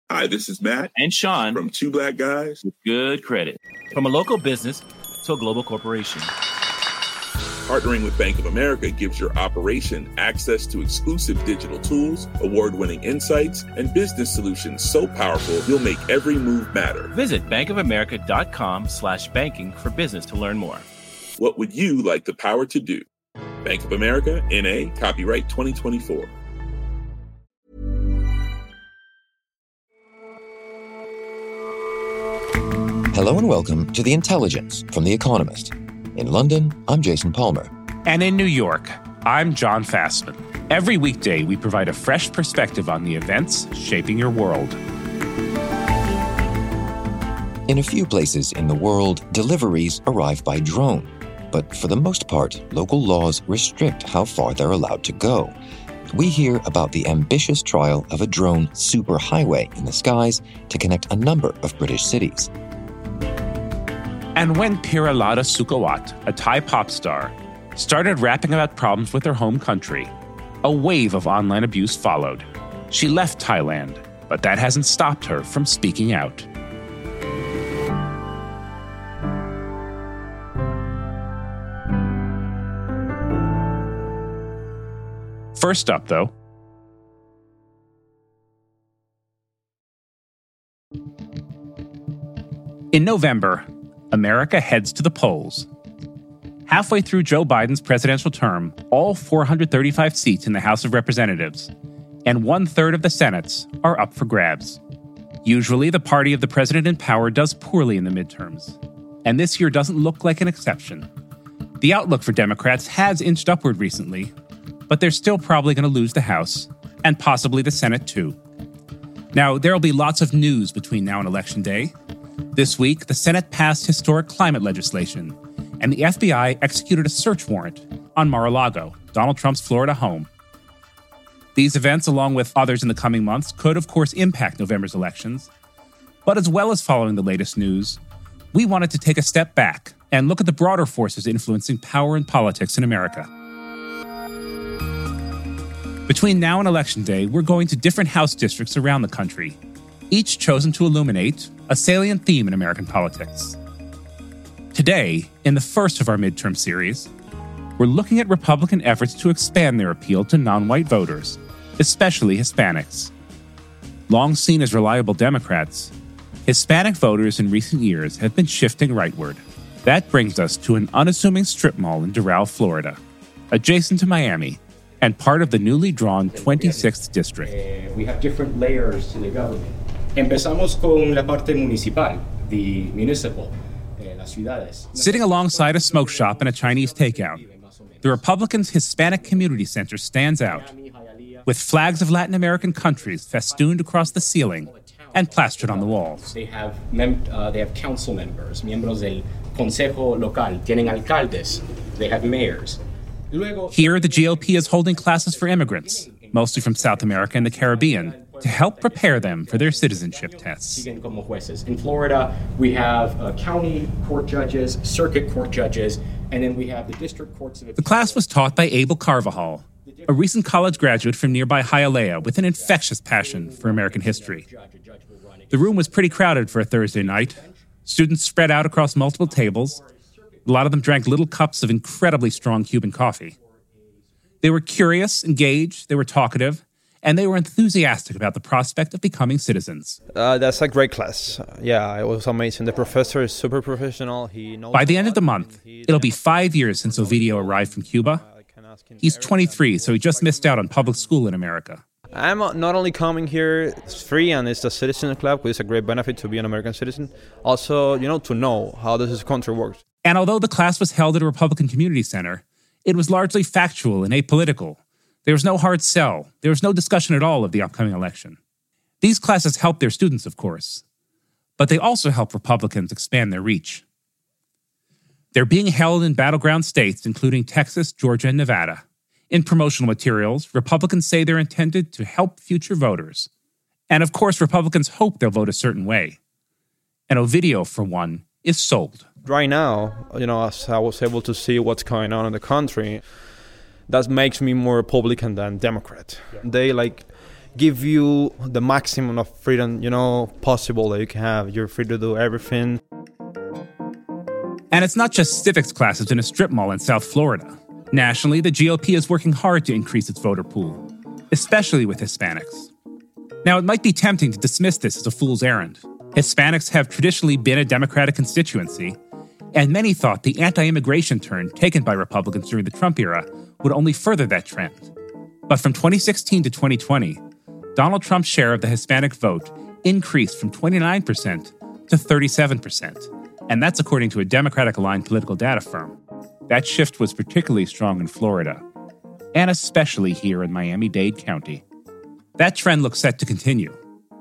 Hi, this is Matt and Sean from Two Black Guys with Good Credit. From a local business to a global corporation. Partnering with Bank of America gives your operation access to exclusive digital tools, award-winning insights, and business solutions so powerful you'll make every move matter. Visit bankofamerica.com/banking for business to learn more. What would you like the power to do? Bank of America, N.A., copyright 2024. Hello and welcome to The Intelligence from The Economist. In London, I'm Jason Palmer. And in New York, I'm John Fassman. Every weekday, we provide a fresh perspective on the events shaping your world. In a few places in the world, deliveries arrive by drone. But for the most part, local laws restrict how far they're allowed to go. We hear about the ambitious trial of a drone superhighway in the skies to connect a number of British cities. And when Piralada Sukawat, a Thai pop star, started rapping about problems with her home country, a wave of online abuse followed. She left Thailand, but that hasn't stopped her from speaking out. First up, though, in November, America heads to the polls. Halfway through Joe Biden's presidential term, all 435 seats in the House of Representatives and 1/3 of the Senates are up for grabs. Usually, the party of the president in power does poorly in the midterms, and this year doesn't look like an exception. The outlook for Democrats has inched upward recently, but they're still probably going to lose the House, and possibly the Senate too. Now, there'll be lots of news between now and Election Day. This week, the Senate passed historic climate legislation, and the FBI executed a search warrant on Mar-a-Lago, Donald Trump's Florida home. These events, along with others in the coming months, could, of course, impact November's elections. But as well as following the latest news, we wanted to take a step back and look at the broader forces influencing power and politics in America. Between now and Election Day, we're going to different House districts around the country, each chosen to illuminate a salient theme in American politics. Today, in the first of our midterm series, we're looking at Republican efforts to expand their appeal to non-white voters, especially Hispanics. Long seen as reliable Democrats, Hispanic voters in recent years have been shifting rightward. That brings us to an unassuming strip mall in Doral, Florida, adjacent to Miami, and part of the newly drawn 26th District. We have different layers to the government. Empezamos con la parte municipal, the municipal, las ciudades. Sitting alongside a smoke shop and a Chinese takeout, the Republicans' Hispanic Community Center stands out, with flags of Latin American countries festooned across the ceiling and plastered on the walls. They have council members, miembros del consejo local, tienen alcaldes, they have mayors. Here, the GOP is holding classes for immigrants, mostly from South America and the Caribbean, to help prepare them for their citizenship tests. In Florida, we have county court judges, circuit court judges, and then we have the district courts of appeal. The class was taught by Abel Carvajal, a recent college graduate from nearby Hialeah with an infectious passion for American history. The room was pretty crowded for a Thursday night. Students spread out across multiple tables. A lot of them drank little cups of incredibly strong Cuban coffee. They were curious, engaged, they were talkative, and they were enthusiastic about the prospect of becoming citizens. That's a great class. Yeah, it was amazing. The professor is super professional. He knows. By the end of the month, it'll be 5 years since Ovidio arrived from Cuba. He's 23, so he just missed out on public school in America. I'm not only coming here, it's free and it's a citizen club, which is a great benefit to be an American citizen. Also, to know how this country works. And although the class was held at a Republican community center, it was largely factual and apolitical. There was no hard sell. There was no discussion at all of the upcoming election. These classes help their students, of course, but they also help Republicans expand their reach. They're being held in battleground states, including Texas, Georgia, and Nevada. In promotional materials, Republicans say they're intended to help future voters. And of course, Republicans hope they'll vote a certain way. And Ovidio, for one, is sold. Right now, as I was able to see what's going on in the country, that makes me more Republican than Democrat. They give you the maximum of freedom, possible that you can have. You're free to do everything. And it's not just civics classes in a strip mall in South Florida. Nationally, the GOP is working hard to increase its voter pool, especially with Hispanics. Now, it might be tempting to dismiss this as a fool's errand. Hispanics have traditionally been a Democratic constituency, and many thought the anti-immigration turn taken by Republicans during the Trump era would only further that trend. But from 2016 to 2020, Donald Trump's share of the Hispanic vote increased from 29% to 37%, and that's according to a Democratic-aligned political data firm. That shift was particularly strong in Florida, and especially here in Miami-Dade County. That trend looks set to continue.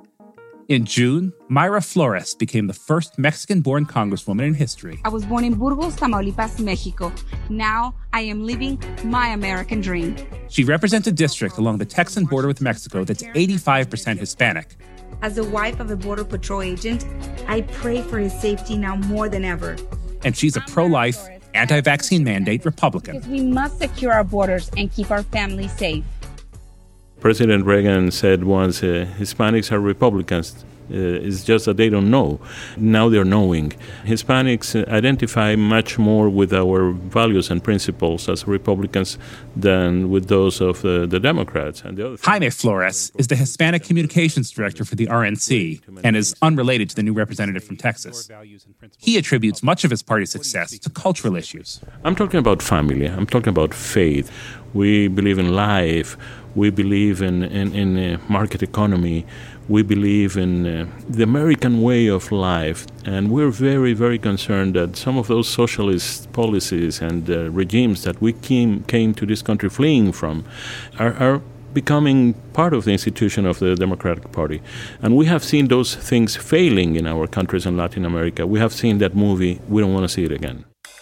In June, Mayra Flores became the first Mexican-born congresswoman in history. I was born in Burgos, Tamaulipas, Mexico. Now I am living my American dream. She represents a district along the Texan border with Mexico that's 85% Hispanic. As the wife of a Border Patrol agent, I pray for his safety now more than ever. And she's a pro-life, anti-vaccine mandate Republican. Because we must secure our borders and keep our families safe. President Reagan said once, Hispanics are Republicans. It's just that they don't know. Now they're knowing. Hispanics identify much more with our values and principles as Republicans than with those of the Democrats. And the other Jaime Flores is the Hispanic Communications Director for the RNC and is unrelated to the new representative from Texas. He attributes much of his party's success to cultural issues. I'm talking about family. I'm talking about faith. We believe in life. We believe in market economy. We believe in the American way of life. And we're very, very concerned that some of those socialist policies and regimes that we came to this country fleeing from are becoming part of the institution of the Democratic Party. And we have seen those things failing in our countries in Latin America. We have seen that movie. We don't want to see it again.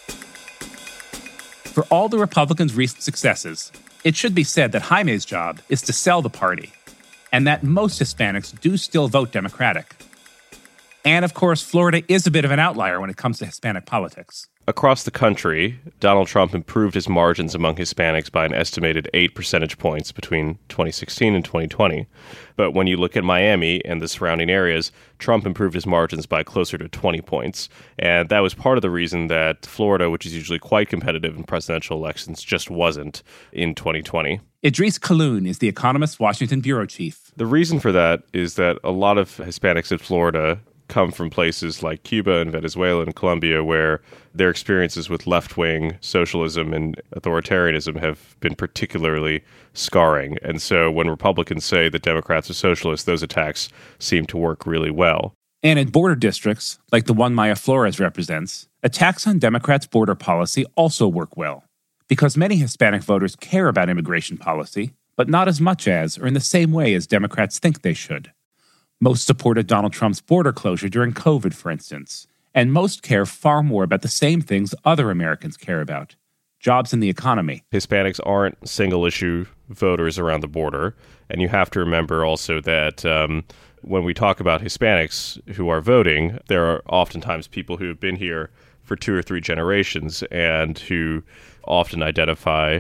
For all the Republicans' recent successes, it should be said that Jaime's job is to sell the party, and that most Hispanics do still vote Democratic. And of course, Florida is a bit of an outlier when it comes to Hispanic politics. Across the country, Donald Trump improved his margins among Hispanics by an estimated 8 percentage points between 2016 and 2020. But when you look at Miami and the surrounding areas, Trump improved his margins by closer to 20 points. And that was part of the reason that Florida, which is usually quite competitive in presidential elections, just wasn't in 2020. Idris Kaloun is The Economist's Washington bureau chief. The reason for that is that a lot of Hispanics in Florida come from places like Cuba and Venezuela and Colombia, where their experiences with left-wing socialism and authoritarianism have been particularly scarring. And so when Republicans say that Democrats are socialists, those attacks seem to work really well. And in border districts, like the one Mayra Flores represents, attacks on Democrats' border policy also work well, because many Hispanic voters care about immigration policy, but not as much as or in the same way as Democrats think they should. Most supported Donald Trump's border closure during COVID, for instance, and most care far more about the same things other Americans care about: jobs and the economy. Hispanics aren't single-issue voters around the border, and you have to remember also that when we talk about Hispanics who are voting, there are oftentimes people who have been here for 2 or 3 generations and who often identify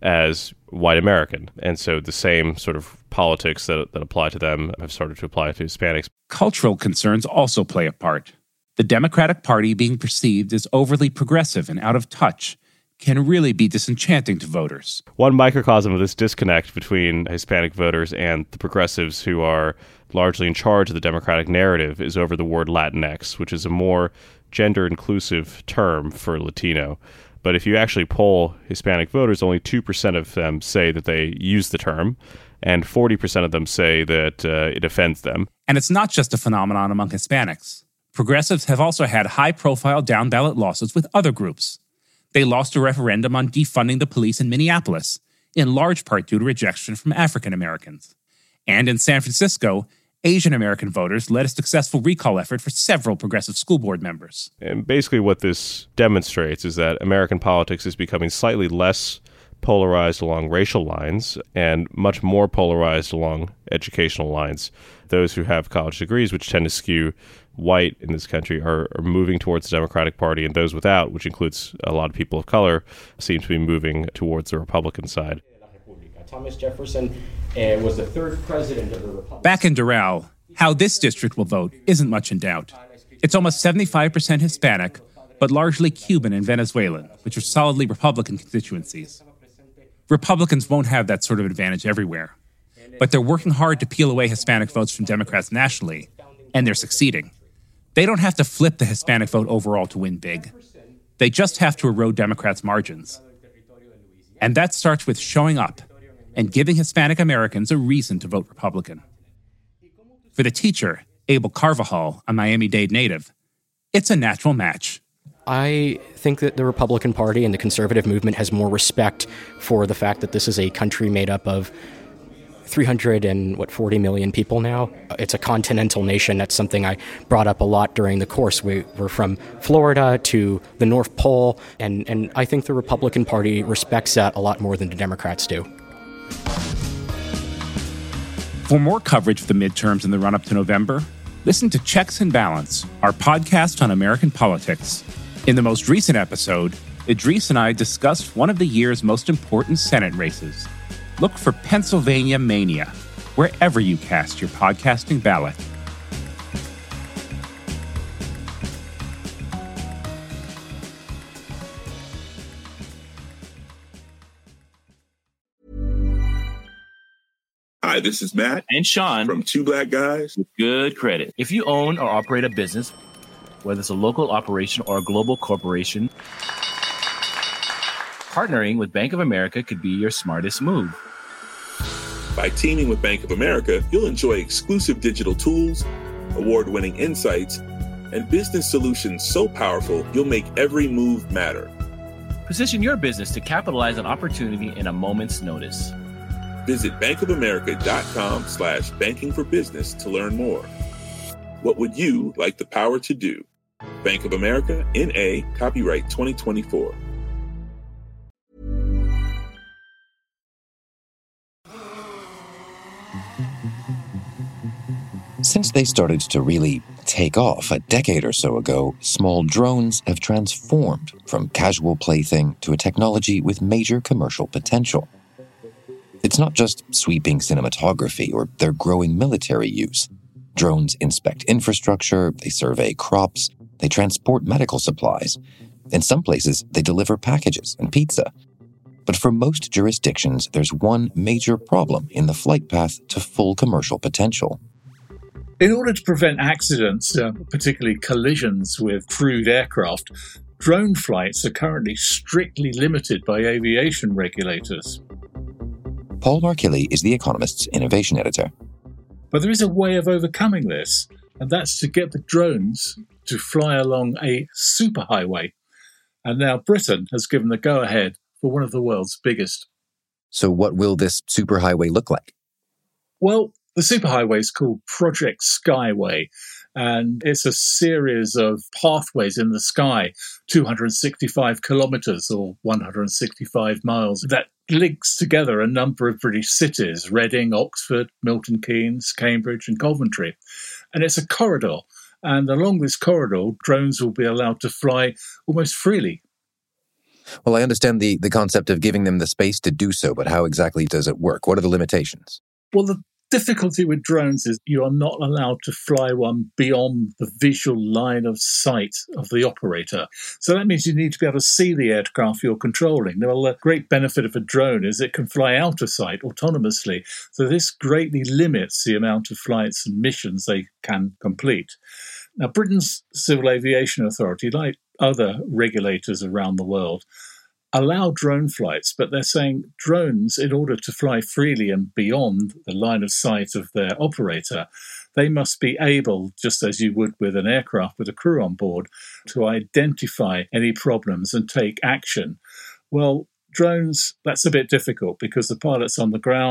as white American. And so the same sort of politics that apply to them have started to apply to Hispanics. Cultural concerns also play a part. The Democratic Party being perceived as overly progressive and out of touch can really be disenchanting to voters. One microcosm of this disconnect between Hispanic voters and the progressives who are largely in charge of the Democratic narrative is over the word Latinx, which is a more gender-inclusive term for Latino. But if you actually poll Hispanic voters, only 2% of them say that they use the term, and 40% of them say that it offends them. And it's not just a phenomenon among Hispanics. Progressives have also had high-profile down-ballot losses with other groups. They lost a referendum on defunding the police in Minneapolis, in large part due to rejection from African Americans. And in San Francisco, Asian American voters led a successful recall effort for several progressive school board members. And basically what this demonstrates is that American politics is becoming slightly less polarized along racial lines and much more polarized along educational lines. Those who have college degrees, which tend to skew white in this country, are moving towards the Democratic Party, and those without, which includes a lot of people of color, seem to be moving towards the Republican side. Thomas Jefferson was the third president of the Republic. Back in Doral, how this district will vote isn't much in doubt. It's almost 75% Hispanic, but largely Cuban and Venezuelan, which are solidly Republican constituencies. Republicans won't have that sort of advantage everywhere, but they're working hard to peel away Hispanic votes from Democrats nationally, and they're succeeding. They don't have to flip the Hispanic vote overall to win big. They just have to erode Democrats' margins. And that starts with showing up and giving Hispanic Americans a reason to vote Republican. For the teacher, Abel Carvajal, a Miami-Dade native, it's a natural match. I think that the Republican Party and the conservative movement has more respect for the fact that this is a country made up of 340 million people now. It's a continental nation. That's something I brought up a lot during the course. We're from Florida to the North Pole, and I think the Republican Party respects that a lot more than the Democrats do. For more coverage of the midterms in the run-up to November, listen to Checks and Balance, our podcast on American politics. In the most recent episode, Idris and I discussed one of the year's most important Senate races. Look for Pennsylvania Mania, wherever you cast your podcasting ballot. Hi, this is Matt and Sean from Two Black Guys with Good Credit. If you own or operate a business, whether it's a local operation or a global corporation, partnering with Bank of America could be your smartest move. By teaming with Bank of America, you'll enjoy exclusive digital tools, award-winning insights, and business solutions so powerful you'll make every move matter. Position your business to capitalize on opportunity in a moment's notice. Visit bankofamerica.com/banking for business to learn more. What would you like the power to do? Bank of America, N.A., copyright 2024. Since they started to really take off a decade or so ago, small drones have transformed from casual plaything to a technology with major commercial potential. It's not just sweeping cinematography or their growing military use. Drones inspect infrastructure, they survey crops, they transport medical supplies. In some places, they deliver packages and pizza. But for most jurisdictions, there's one major problem in the flight path to full commercial potential. In order to prevent accidents, particularly collisions with crewed aircraft, drone flights are currently strictly limited by aviation regulators. Paul Markilli is The Economist's innovation editor. But there is a way of overcoming this, and that's to get the drones to fly along a superhighway. And now Britain has given the go-ahead for one of the world's biggest. So what will this superhighway look like? Well, the superhighway is called Project Skyway, and it's a series of pathways in the sky, 265 kilometres or 165 miles, that links together a number of British cities, Reading, Oxford, Milton Keynes, Cambridge and Coventry. And it's a corridor, and along this corridor, drones will be allowed to fly almost freely. Well, I understand the concept of giving them the space to do so, but how exactly does it work? What are the limitations? Well, the difficulty with drones is you are not allowed to fly one beyond the visual line of sight of the operator. So that means you need to be able to see the aircraft you're controlling. Now, the great benefit of a drone is it can fly out of sight autonomously. So this greatly limits the amount of flights and missions they can complete. Now, Britain's Civil Aviation Authority, like other regulators around the world, allow drone flights, but they're saying drones, in order to fly freely and beyond the line of sight of their operator, they must be able, just as you would with an aircraft with a crew on board, to identify any problems and take action. Well, drones, that's a bit difficult because the pilots on the ground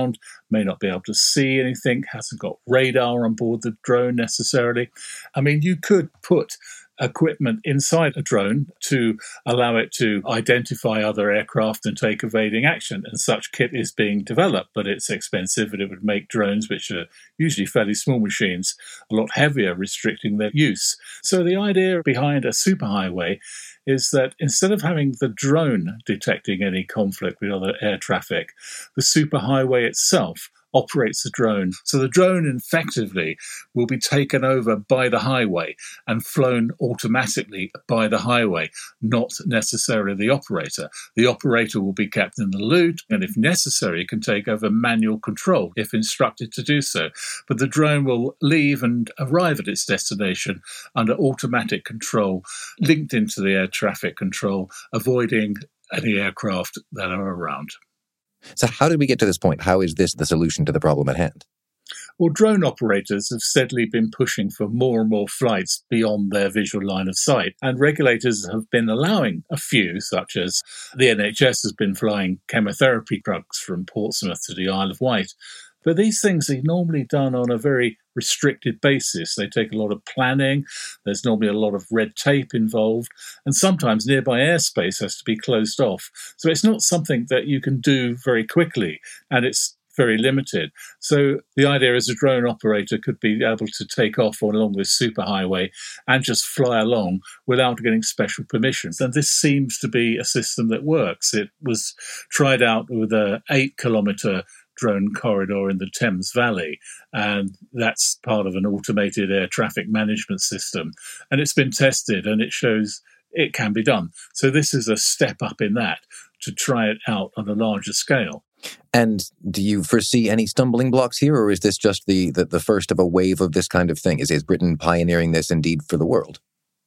may not be able to see anything, hasn't got radar on board the drone necessarily. I mean, you could put equipment inside a drone to allow it to identify other aircraft and take evading action. And such kit is being developed, but it's expensive and it would make drones, which are usually fairly small machines, a lot heavier, restricting their use. So the idea behind a superhighway is that instead of having the drone detecting any conflict with other air traffic, the superhighway itself operates the drone. So the drone effectively will be taken over by the highway and flown automatically by the highway, not necessarily the operator. The operator will be kept in the loop and, if necessary, can take over manual control if instructed to do so. But the drone will leave and arrive at its destination under automatic control, linked into the air traffic control, avoiding any aircraft that are around. So how did we get to this point? How is this the solution to the problem at hand? Well, drone operators have steadily been pushing for more and more flights beyond their visual line of sight. And regulators have been allowing a few, such as the NHS has been flying chemotherapy drugs from Portsmouth to the Isle of Wight. But these things are normally done on a very restricted basis. They take a lot of planning. There's normally a lot of red tape involved. And sometimes nearby airspace has to be closed off. So it's not something that you can do very quickly, and it's very limited. So the idea is a drone operator could be able to take off along this superhighway and just fly along without getting special permissions. And this seems to be a system that works. It was tried out with a 8-kilometre drone corridor in the Thames Valley, and that's part of an automated air traffic management system. And it's been tested and it shows it can be done. So this is a step up in that, to try it out on a larger scale. And do you foresee any stumbling blocks here, or is this just the first of a wave of this kind of thing? Is Britain pioneering this indeed for the world?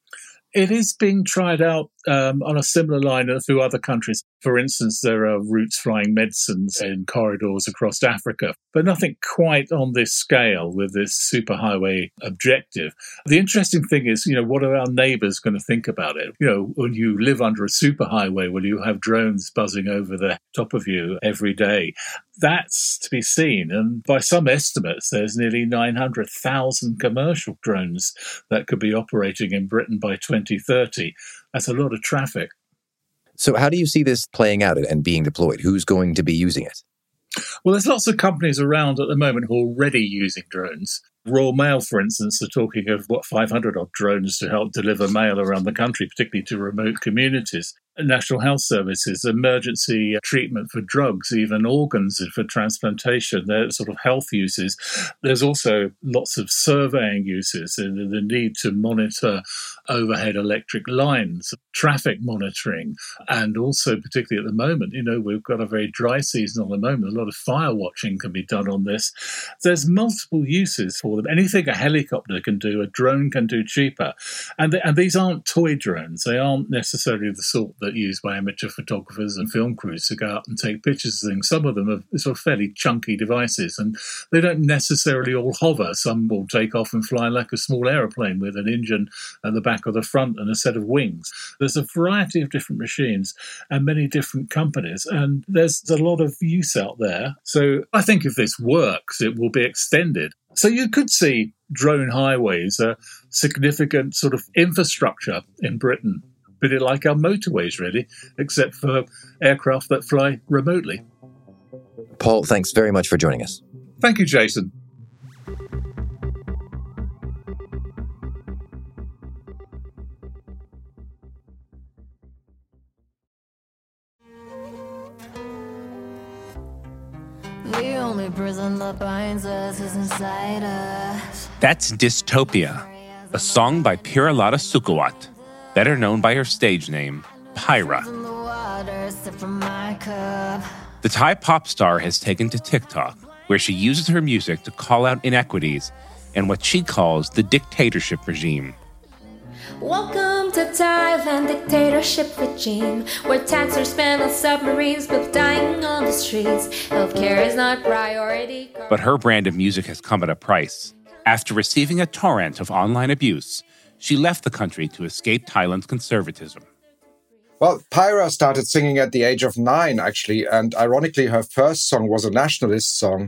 It is being tried out on a similar line through other countries. For instance, there are routes flying medicines in corridors across Africa, but nothing quite on this scale with this superhighway objective. The interesting thing is, what are our neighbours going to think about it? When you live under a superhighway, will you have drones buzzing over the top of you every day? That's to be seen. And by some estimates, there's nearly 900,000 commercial drones that could be operating in Britain by 2030. That's a lot of traffic. So how do you see this playing out and being deployed? Who's going to be using it? Well, there's lots of companies around at the moment who are already using drones. Royal Mail, for instance, are talking of 500-odd drones to help deliver mail around the country, particularly to remote communities. National Health Services, emergency treatment for drugs, even organs for transplantation, they're sort of health uses. There's also lots of surveying uses, and the need to monitor overhead electric lines, traffic monitoring, and also particularly at the moment, we've got a very dry season at the moment. A lot of fire watching can be done on this. There's multiple uses for them. Anything a helicopter can do, a drone can do cheaper. And these aren't toy drones. They aren't necessarily the sort that are used by amateur photographers and film crews to go out and take pictures of things. Some of them are sort of fairly chunky devices, and they don't necessarily all hover. Some will take off and fly like a small aeroplane with an engine at the back or the front and a set of wings. There's a variety of different machines and many different companies, and there's a lot of use out there. So I think if this works, it will be extended. So you could see drone highways, a significant sort of infrastructure in Britain, pretty like our motorways, really, except for aircraft that fly remotely. Paul, thanks very much for joining us. Thank you, Jason. The only prison that binds us is inside us. That's Dystopia, a song by Piralada Sukawat, better known by her stage name, Pyra. The Thai pop star has taken to TikTok, where she uses her music to call out inequities and what she calls the dictatorship regime. Welcome to Thailand dictatorship regime, where tax are spent on submarines, people dying on the streets. Healthcare is not priority. But her brand of music has come at a price. After receiving a torrent of online abuse, she left the country to escape Thailand's conservatism. Well, Pyra started singing at the age of 9, actually, and ironically, her first song was a nationalist song,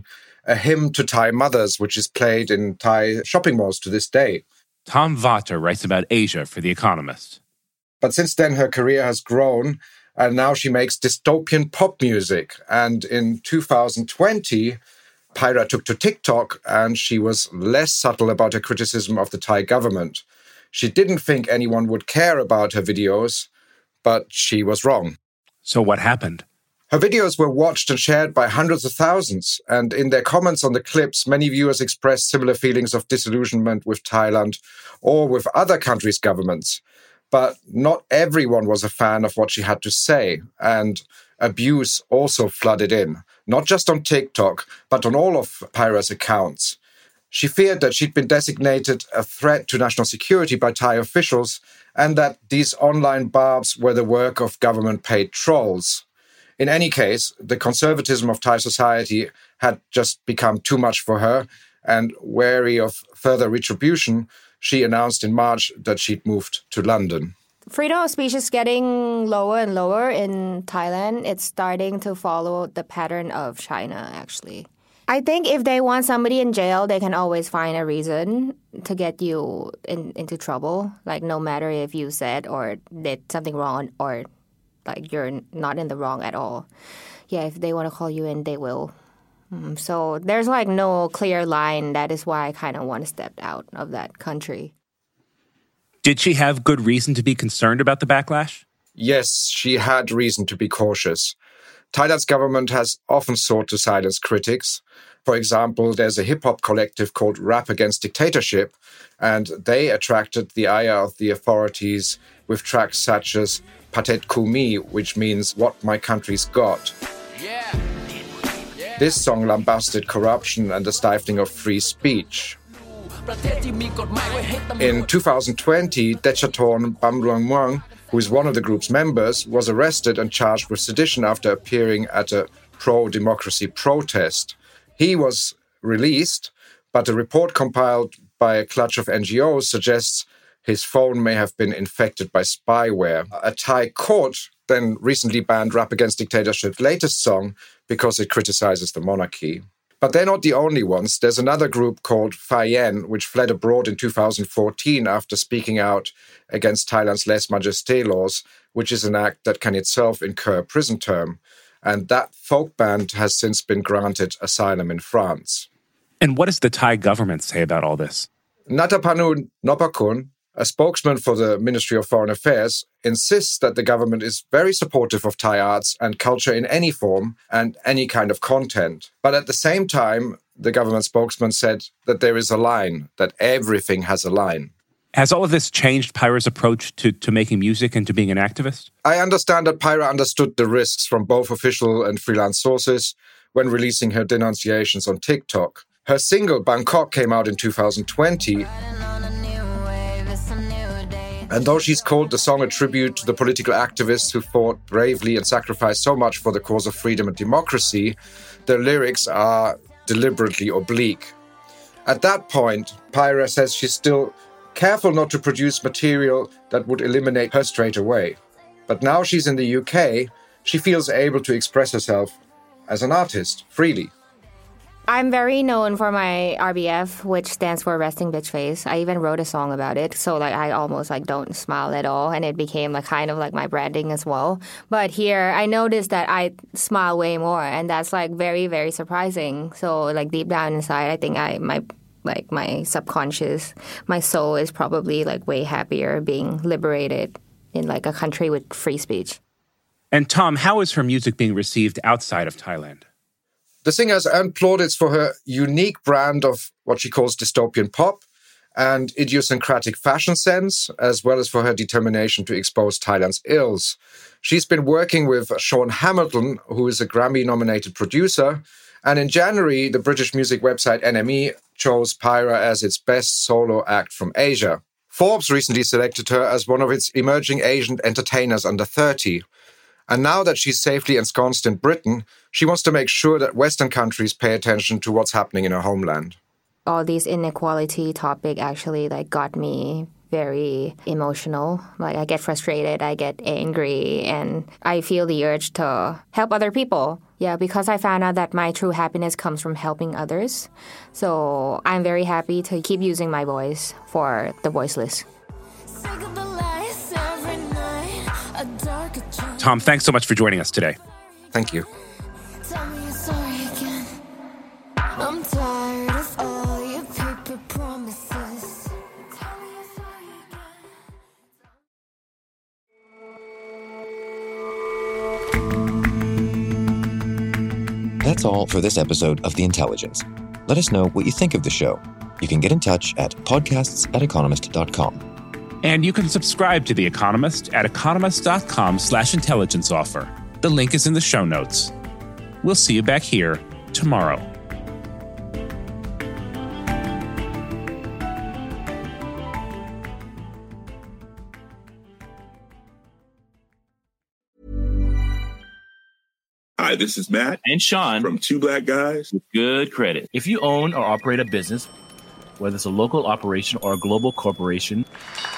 a hymn to Thai mothers, which is played in Thai shopping malls to this day. Tom Vata writes about Asia for The Economist. But since then, her career has grown, and now she makes dystopian pop music. And in 2020, Pyra took to TikTok, and she was less subtle about her criticism of the Thai government. She didn't think anyone would care about her videos, but she was wrong. So what happened? Her videos were watched and shared by hundreds of thousands, and in their comments on the clips, many viewers expressed similar feelings of disillusionment with Thailand or with other countries' governments. But not everyone was a fan of what she had to say, and abuse also flooded in, not just on TikTok, but on all of Pyra's accounts. She feared that she'd been designated a threat to national security by Thai officials, and that these online barbs were the work of government-paid trolls. In any case, the conservatism of Thai society had just become too much for her, and wary of further retribution, she announced in March that she'd moved to London. Freedom of speech is getting lower and lower in Thailand. It's starting to follow the pattern of China, actually. I think if they want somebody in jail, they can always find a reason to get you into trouble. Like, no matter if you said or did something wrong or like you're not in the wrong at all. Yeah, if they want to call you in, they will. So there's like no clear line. That is why I kind of want to step out of that country. Did she have good reason to be concerned about the backlash? Yes, she had reason to be cautious. Thailand's government has often sought to silence critics. For example, there's a hip-hop collective called Rap Against Dictatorship, and they attracted the ire of the authorities with tracks such as Patet Kumi, which means What My Country's Got. This song lambasted corruption and the stifling of free speech. In 2020, Dechatorn Bamluangmuang, who is one of the group's members, was arrested and charged with sedition after appearing at a pro-democracy protest. He was released, but a report compiled by a clutch of NGOs suggests his phone may have been infected by spyware. A Thai court then recently banned Rap Against Dictatorship's latest song because it criticizes the monarchy. But they're not the only ones. There's another group called Phai Yen, which fled abroad in 2014 after speaking out against Thailand's lèse-majesté laws, which is an act that can itself incur a prison term. And that folk band has since been granted asylum in France. And what does the Thai government say about all this? Natapanu Nopakun, a spokesman for the Ministry of Foreign Affairs, insists that the government is very supportive of Thai arts and culture in any form and any kind of content. But at the same time, the government spokesman said that there is a line, that everything has a line. Has all of this changed Pyra's approach to making music and to being an activist? I understand that Pyra understood the risks from both official and freelance sources when releasing her denunciations on TikTok. Her single Bangkok came out in 2020. And though she's called the song a tribute to the political activists who fought bravely and sacrificed so much for the cause of freedom and democracy, the lyrics are deliberately oblique. At that point, Pyra says she's still careful not to produce material that would eliminate her straight away. But now she's in the UK, she feels able to express herself as an artist freely. I'm very known for my RBF, which stands for Resting Bitch Face. I even wrote a song about it. So I almost don't smile at all. And it became kind of my branding as well. But here I noticed that I smile way more. And that's very, very surprising. So deep down inside, I think my subconscious, my soul is probably way happier being liberated in a country with free speech. And Tom, how is her music being received outside of Thailand? The singer has earned plaudits for her unique brand of what she calls dystopian pop and idiosyncratic fashion sense, as well as for her determination to expose Thailand's ills. She's been working with Sean Hamilton, who is a Grammy-nominated producer, and in January, the British music website NME chose Pyra as its best solo act from Asia. Forbes recently selected her as one of its emerging Asian entertainers under 30. And now that she's safely ensconced in Britain, she wants to make sure that Western countries pay attention to what's happening in her homeland. All these inequality topic actually got me very emotional. Like I get frustrated, I get angry, and I feel the urge to help other people. Yeah, because I found out that my true happiness comes from helping others. So I'm very happy to keep using my voice for the voiceless. Tom, thanks so much for joining us today. Thank you. I'm tired of all your paper promises. That's all for this episode of The Intelligence. Let us know what you think of the show. You can get in touch at podcasts@economist.com. And you can subscribe to The Economist at economist.com/intelligence offer. The link is in the show notes. We'll see you back here tomorrow. Hi, this is Matt and Sean from Two Black Guys with Good Credit. If you own or operate a business, whether it's a local operation or a global corporation,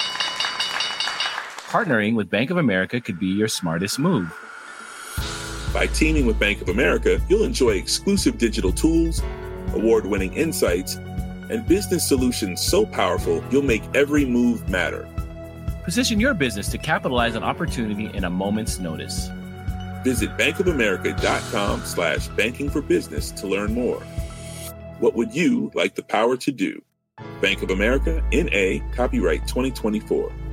partnering with Bank of America could be your smartest move. By teaming with Bank of America, you'll enjoy exclusive digital tools, award-winning insights, and business solutions so powerful you'll make every move matter. Position your business to capitalize on opportunity in a moment's notice. Visit bankofamerica.com/bankingforbusiness to learn more. What would you like the power to do? Bank of America, N.A., copyright 2024.